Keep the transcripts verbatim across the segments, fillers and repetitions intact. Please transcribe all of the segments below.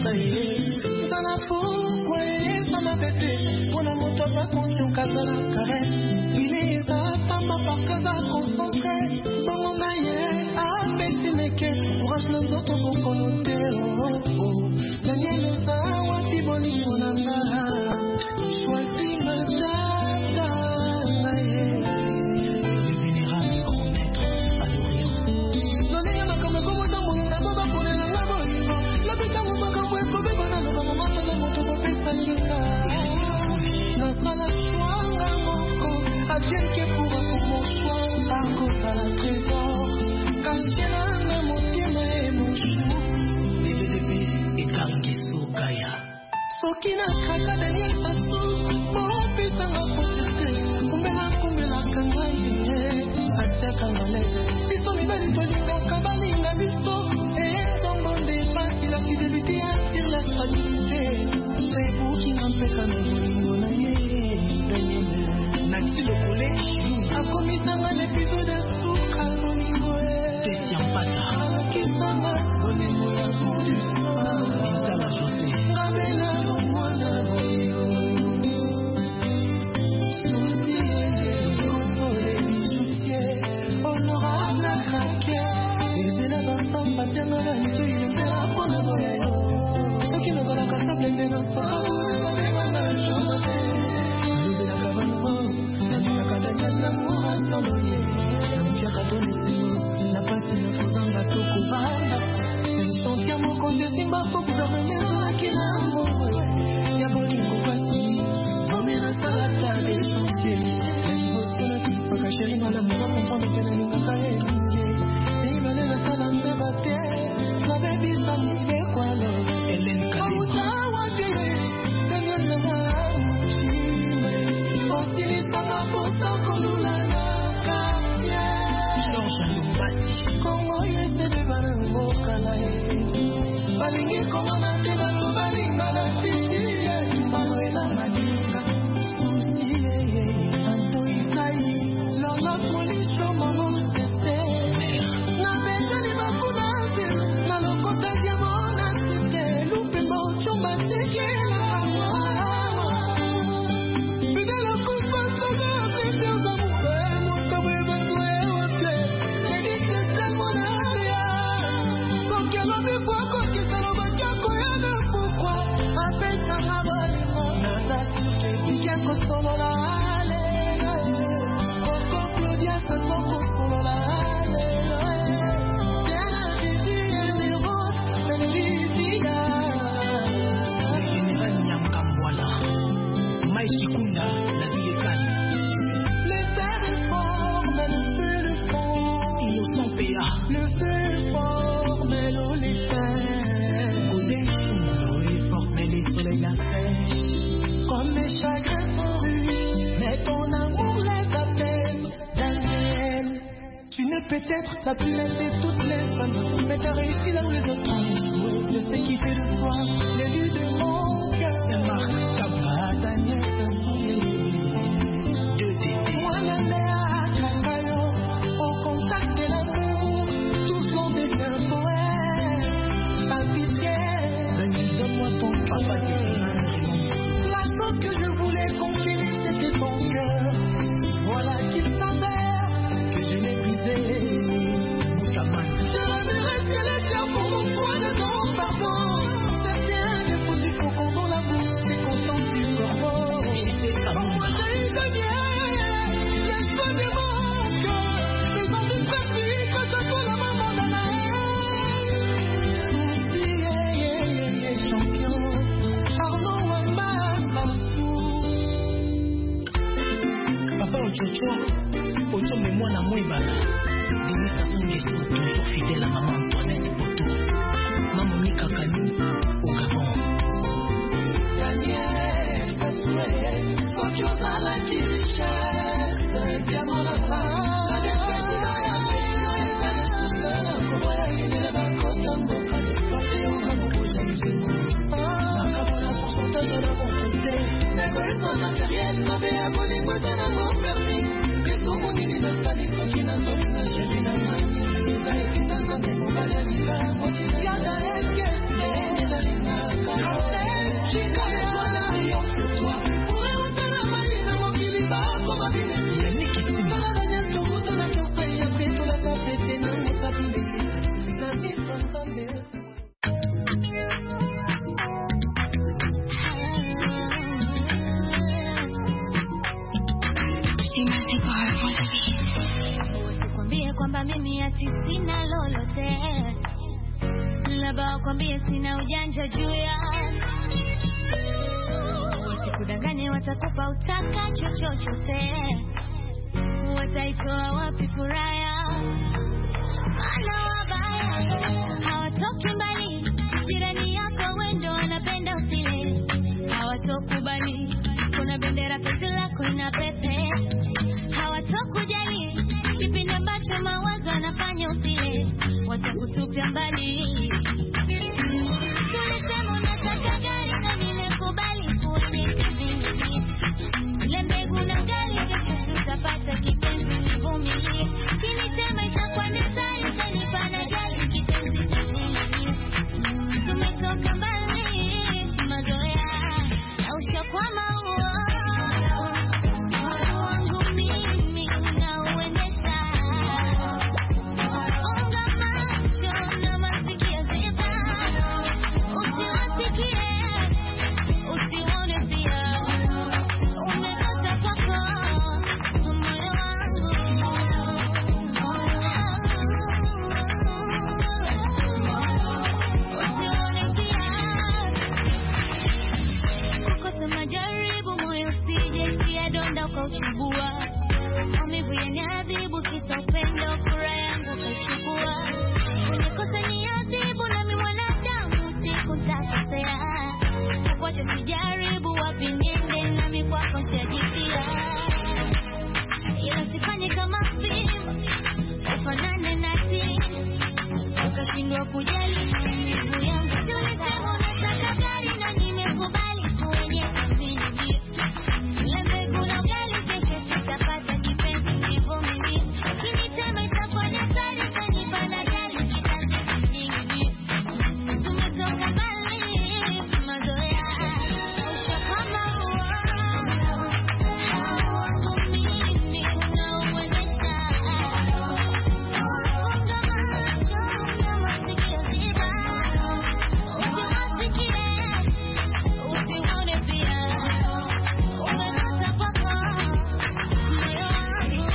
ça y est. Dans la pourquoi ça m'a bébé. Pour la moto, pas conscient, casa la caresse. Il est là, pas ma part, casa concentré. Bon, mon aïe, ah, bête, mais qu'est-ce pour acheter nos autres pour connoter. Oh, oh. Daniel, ça, wati, boni, mon ama. Choisis ma data, aïe. Le vénérable grand maître à l'Orient. Donnez ma comme comme dans mon amour, va pour les amours. La bête à mon bac, ouais, comme les bananes, dans mon maman, dans mon tour, on fait ça, n'a pas la choix, mon corps. A Dieu qui pourra pour mon choix, à cause à la trésor. Cassiera, mon pied, mon chou. Bébé, bébé, et Tanguiso Kaya. Sokina, Kaka, Daniel, Sassou. Mon fils, à ma position. Kumbela, kumbela, kangaye. Ataka, malade. Biso, mi bali, tolinga, kabali, la biso. Et dans mon débat, si la fidélité attire la stabilité. C'est vous qui m'empêchez à me Daniel. Nancy le collège. A commis ça, un épisode de souk, à l'Olingo. Christian Pata. Qui s'en va, Olingo, la boue du soir. Inta la José. Rabela, au moins d'un voyou. Honorable à craquer. Et c'est la danse, pas bien dans la nuit, il est là pour le voyou. Ceux qui ne veulent pas s'appeler des enfants. Peut-être la plus belle de toutes les femmes, mais t'as réussi là où les autres ont échoué. Je sais qui fait de toi l'élu de mon cœur. C'est Marc Kaba, Daniel de Dédé. Moi, la Léa, Kakayo, au contact de l'amour, tous l'ont devient poète. Pas pitié, Daniel, donne-moi ton papa de la chose que je voulais conquérir, c'était ton cœur. Voilà qu'il s'avère que je l'ai brisé. Ocho me mwana mwibala Denis Sassou Nguesso toujours fidèle à maman Antoinette Poto Maman Mika Kani au Gabon. Daniel Sassou faut que j'ose à la richesse diamant la femme la défaite de la yamé comment la vie de la côte en boca de côté on va nous poser les genoux la cabana pour son temps de la montée la connaissance matérielle m'avait abonné moi dans la mort permis. Como ni ni na sali so kina so na shiri na mani. Sai kita so te mo bala ni sa mo ti ya da es que ni na ni na. ati sina lolote. Labda kwambie sina ujanja juu ya usikudanganye, watakupa utakacho chochote. Wataitoa wapi furaha? Ana wabaya hawatoki mbali, jirani yako wendo wanapenda usile. Hawatokubali kuna bendera pete lako ina pepe. Hawatokujali kipindi ambacho mawazo yanafanya usile. Watakutupia mbali. Tulisema unataka gari na nimekubali kuonyesha mimi. Ile mbegu na gari kesho tutapata kipenzi nivumilie. Kinisema itakuwa netari utanipa na jali kipenzi nivumilie. Tumetoka mbali mazoea au shakwama huo. Wangu mimi unauendesha. Unga macho na masikio ziba. Usiwasikie, usione pia. Umekata kwako moyo wangu. Usione pia. Kukosa majaribu moyo usije tia donda ukauchubua. Maumivu yaniadhibu kisa upendo furaha yangu ukaichukua. Umekosa niadhibu nami mwanadamu siku nitakosea. Kukuacha sijaribu wapi niende nami kwako nishajipia. Ila sifanye kama fimbo ufanane na timu ukashindwa kujali maumivu yangu. Tulisema unataka gari na nimekubali kuonyesha mimi. Ile mbegu na ugali kesho tutapata kipenzi nivumilie. Kinisema itakuwa netari utanipa na jali kipenzi nivumilie. Tumetoka mbali mazoea ushakwama huo. Wangu mimi unauendesha. Funga macho na masikio ziba. Usiwasikie, usione pia. Umekata kwako moyo wangu.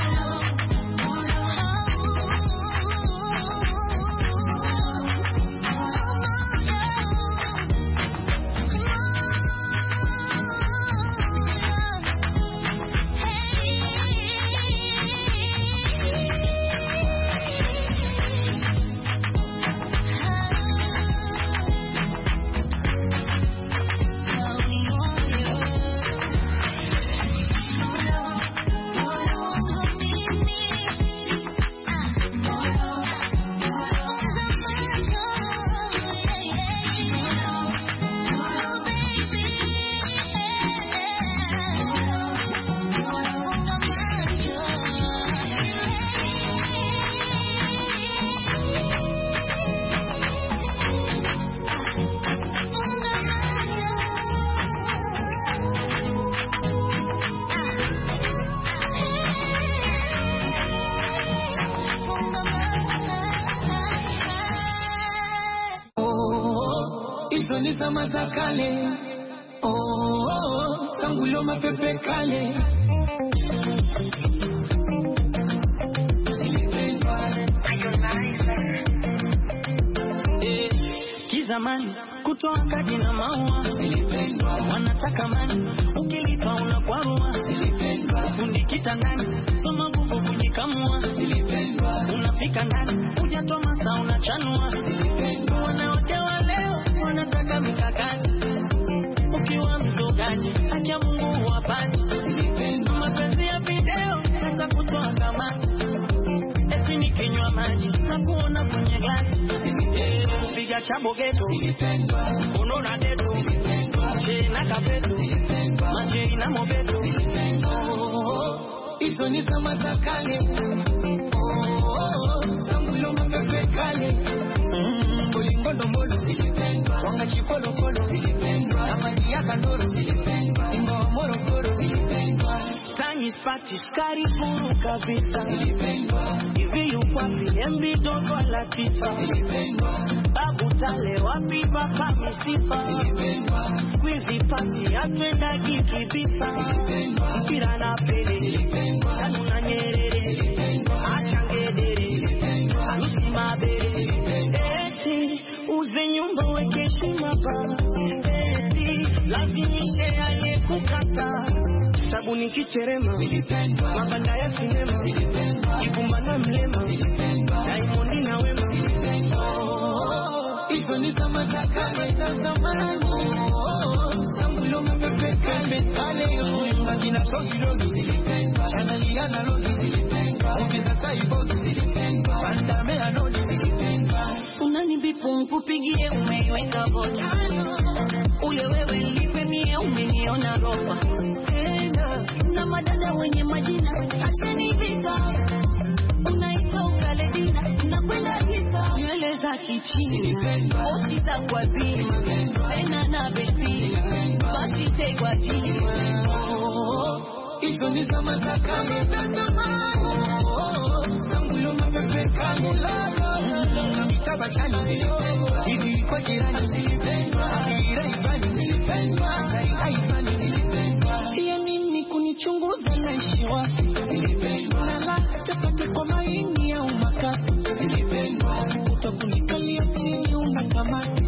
Hizo ni zama za kale. Oh, oh, oh, tangu leo mapepe kale. Eh, kizamani kutoa kadi na maua. Wanataka mani ukilipa unakwarua. Fundi kitandani soma nguvu kujikamua. Unafika ndani hujatoa masaa unachanua. Wanawake wa leo wanataka mikakati. Ukiwa mzogaji haki ya Mungu wapati. Mapenzi ya video hata kutoa kamasi. Eti nikinywa maji na kuona kwenye glasi. Kupiga chabo geto unaona deto. Je na kapeto maji ina mobeto. Hizo ni zama za kale. Oh, oh, oh, tangu leo mapepe kale. Ngondo mbolo zilipendwa. Wanga chipolo kolo zilipendwa. Amani ya kandoro zilipendwa. Ingo wa moro koro zilipendwa. Tangi spati skari furu kabisa zilipendwa. Hivi yukwapi embi dogo la tifa zilipendwa. Babu tale wapi baka misifa zilipendwa. Squeezy party atwenda kikibifa zilipendwa. Mpira na pele zilipendwa. Kanu na nyerere zilipendwa. Achangedere zilipendwa. harusi mabere. Eti uze nyumba weke heshima baba. Eti lazimishe aliyekukata. Sabuni kicherema, mabanda ya sinema, Ivumba na mlema, Diamond na Wema. Hizo ni zama za kale za zamani. Sambulo mepepeka mbele yo. Magina shogi logi, chanali analogi, ongeza saibogi, bandame anoli. Unanibipu mkupigie umeiweka botano. Ule wewe lipe mie umeniona roba. Na madada wenye majina acheni vita. Unaita ukaledina na kwenda kisa. Nywele za kichina oti za kwa zima. Ena na betina basi tegwa jima. Hizo ni zama za kale za zamani. Sambulo mapepeka mulala. Na mitaba chani zilipendwa. Hivi kwa jirani zilipendwa. Ira ibani zilipendwa. Zaida ibani zilipendwa. Siya nini kunichunguza naishi wapi. Zilipendwa. Nala chapati kwa maini au makati. Zilipendwa. Utakunikalia chini unakamati.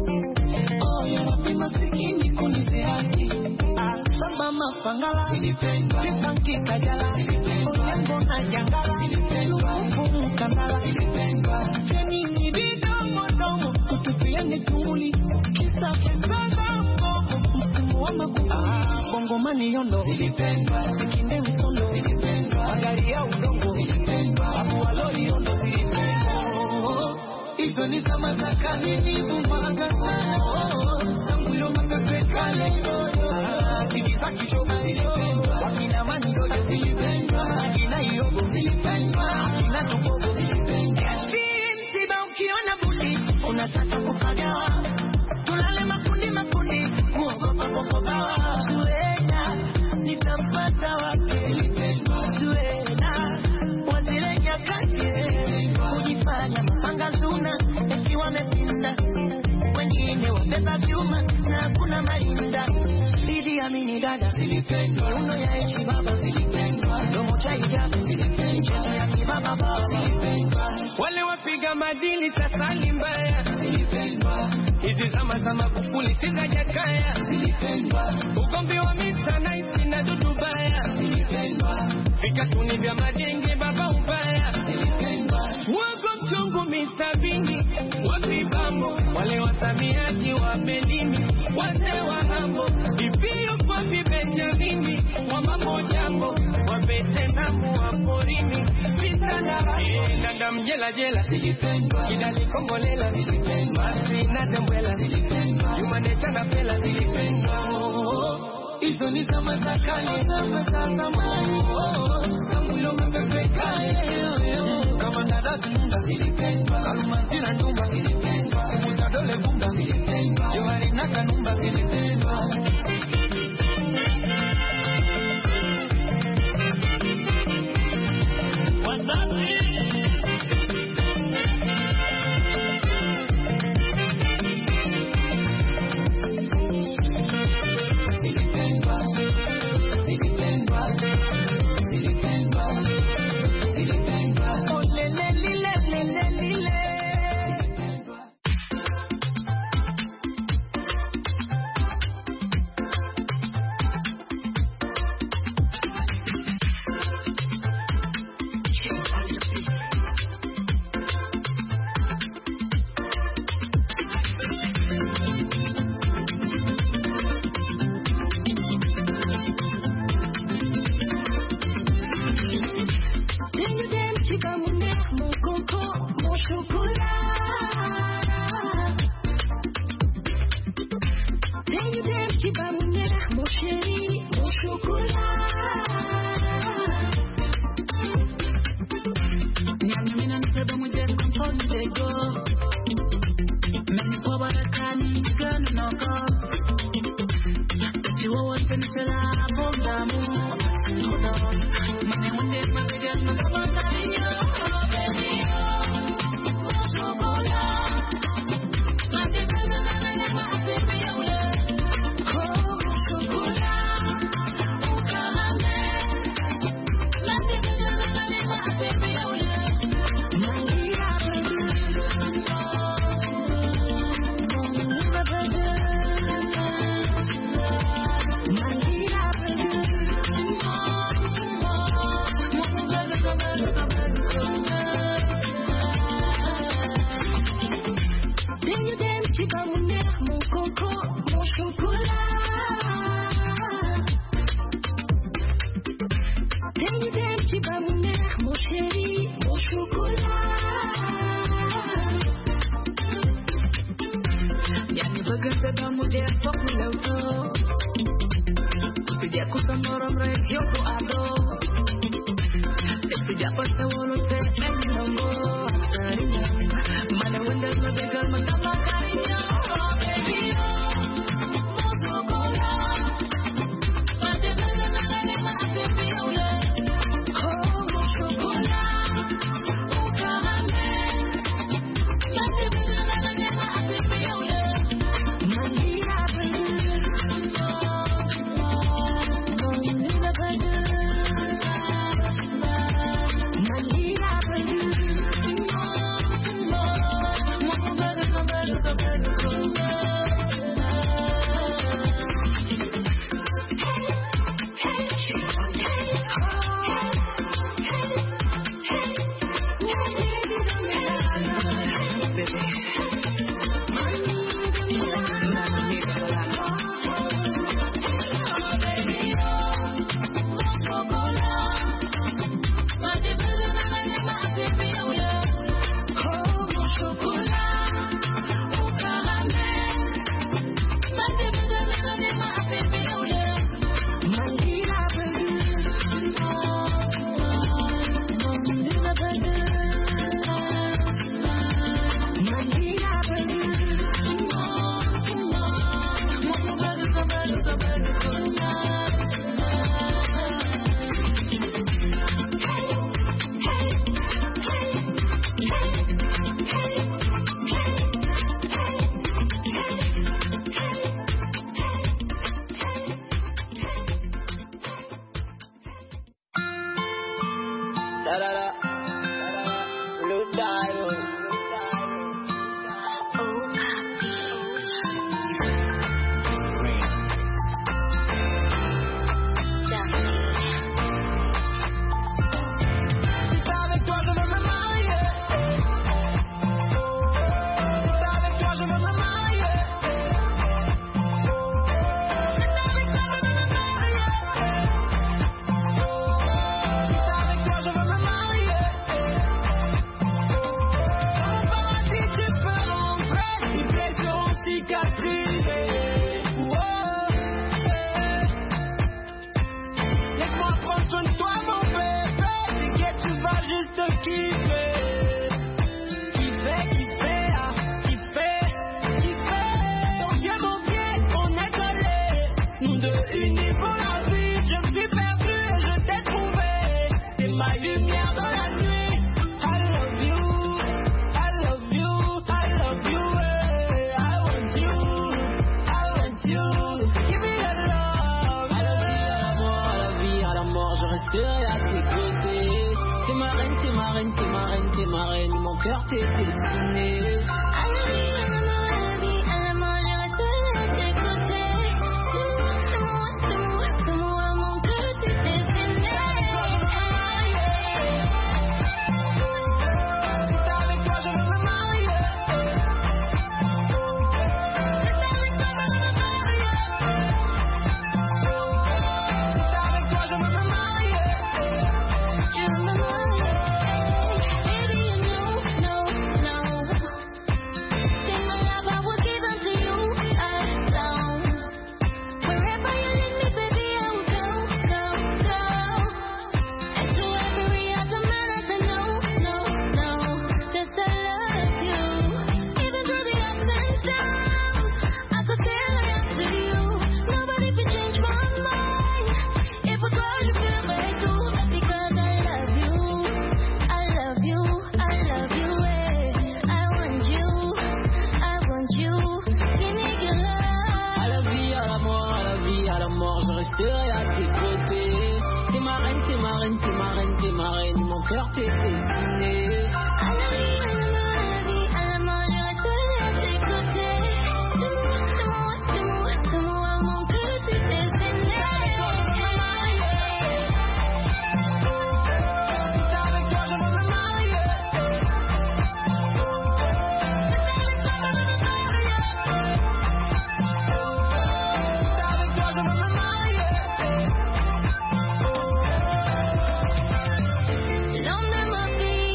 Oh ya wapi masikini kunizehaki. Samba mafangala zilipendwa. Kisanki kajala Oyango na jangala zilipendwa. Lukumu kandala zilipendwa. Cheni ni bidomo domo kutupia netuli. Kisa kesada mbogo msimu wa magumu. Bongo mani yondo zilipendwa. Sikinde msondo zilipendwa. Magari ya udongo zilipendwa. Abu walori yondo zilipendwa. Hizo ni zama za kale ni bumaga sana. Sambulo mapepeka leo. Tikisa kichogo zilipendwa. Wakina mani doja zilipendwa. Wakina iyogo zilipendwa. Wakina tukogo zilipendwa. Msiba ukiona bundi unataka kupagawa. Tulale makundi makundi kuogopa kukogawa. Zuena nitampata wake zilipendwa. Zuena wazile nyakati kujifanya mapanga zuna ekiwa mepinda. Wengine wabeba vyuma na kuna marinda. Idi amini dada zilipendwa. Uno ya echi baba zilipendwa. Domo cha ijabu zilipendwa. Chezo ya kibaba baba zilipendwa. Wale wapiga madili sasali mbaya zilipendwa. Hizi zama za Magufuli sikajakaya zilipendwa. Ugombi wa mita na isi na dudubaya zilipendwa. Vikatuni vya madenge baba ubaya zilipendwa. Wago mchungu mita bini wapibambo. Wale wasamiaji wa melini wase wa hambo. Ipio kwa vibenjamini wa mambo jambo. Wabete namu wa porini vita na raho. Nanda mjela jela zilipendwa. Kidali kombolela zilipendwa. Masi na zembwela zilipendwa. Jumane chana pela zilipendwa. Hizo ni zama za kale zama za zamani. Sambulo mepepeka leo. Kama nadazi nunda zilipendwa. Kalumazira nyumba zilipendwa. Kubuza dole bunga zilipendwa. Johari naka numba zilipendwa. Mangira da mulher só com meu tom. Pedia com samoro break eu tô ado. Pedia pra ser o no te é no mo. Mana wanda no de girl mata pa carinho. Oh baby oh, chocolate. Pate bela na na na ase viola. Oh chocolate, o caramel. Pate bela na na na ase viola. Manila baby. L'homme de ma vie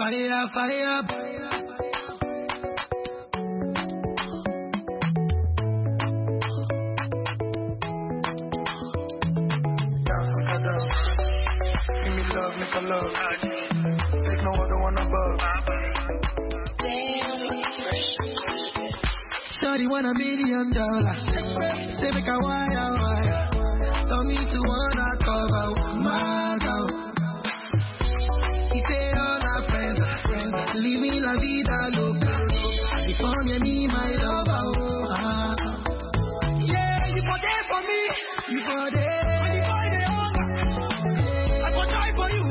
fire, fire. Give me love, make a love. There's no other one above. Shawty want a million dollars. Say make a wire, wire. Don't need to wanna cover my girl. He say all our friends are friends. Living la vida loca. If only me, my lover. Oh, ah. Yeah, you for there for me. You for there. When you find it over, I for try for you.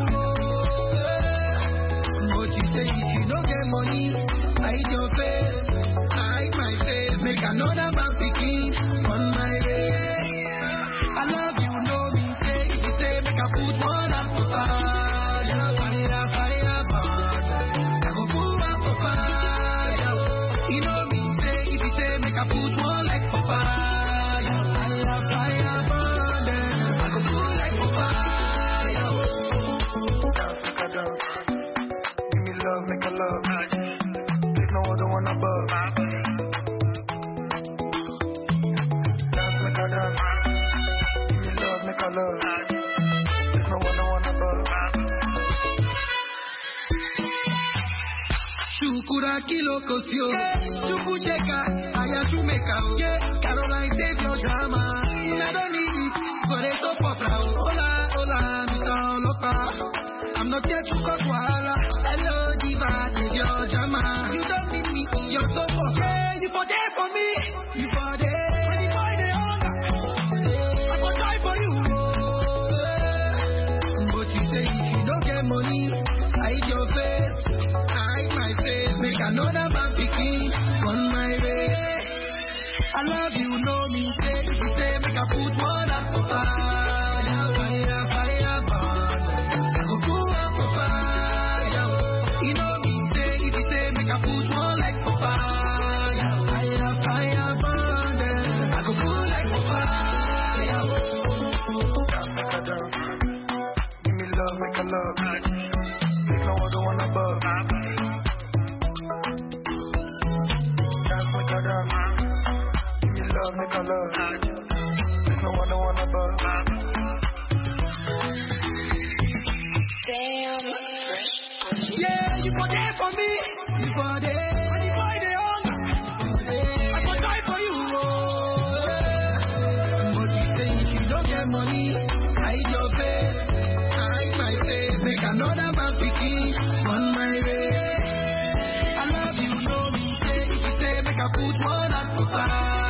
Oh, but you say if you don't get money, hide your face. Hide my face. Make another man picking on my way. I love you, know me. Say if you say make a put one up for fire, fire, fire, burn. I go put one for fire. You know me. Say if you say make a put one like for fire, fire, fire, burn. I go put like for fire. Dance, make a dance. Give me love, make a love. There's no other one above. Love. There's no one, no one above. Shukura kilo kosio, shukucheka, ayasumeka, yeah. Caroline save your drama. I don't need it, but it's so popular. Hola, hola, Mister Lopa. I'm not here to cause wahala. Hello, diva, save your drama. You don't need me, you're so popular. Yeah, you for there for me, you for there. When you find the hunger, I will try for you. Money, hide your face, hide my face, make another man picking on my way. I love you, know me, say if you say make a put one up for fire, fire, fire, burn. I go put up for fire. You know me, say if you say make a put one like for fire, fire, fire, burn. I go put like for fire. Make a dance, give me love, make a love. There's no other one above. Dance, make a dance. Give me love, make a love. There's no other one above. Damn, yeah, you for there for me. You for there. When you find the hunger, I for try for you. Oh, yeah. But you say if you don't get money, hide your face. Hide my face. Make another man picking on my way. I love you, know me. Say if you say make a put one up for fire.